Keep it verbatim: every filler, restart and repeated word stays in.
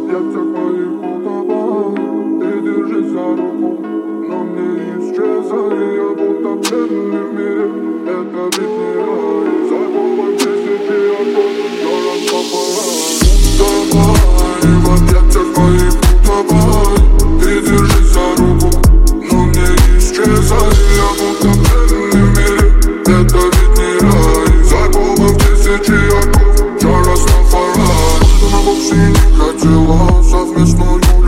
объятиях моих утопай. Ты держись за руку, но мне исчезай. Я будто бедный в мире, это ведь не рай. За головой тысячи оков, но раскопай. Давай, в объятиях моих утопай. Ты держись за руку, но мне исчезай. Я будто бедный в мире, это ведь не рай. За головой тысячи оков, но раскопай. Ты на боксе не хотела совместную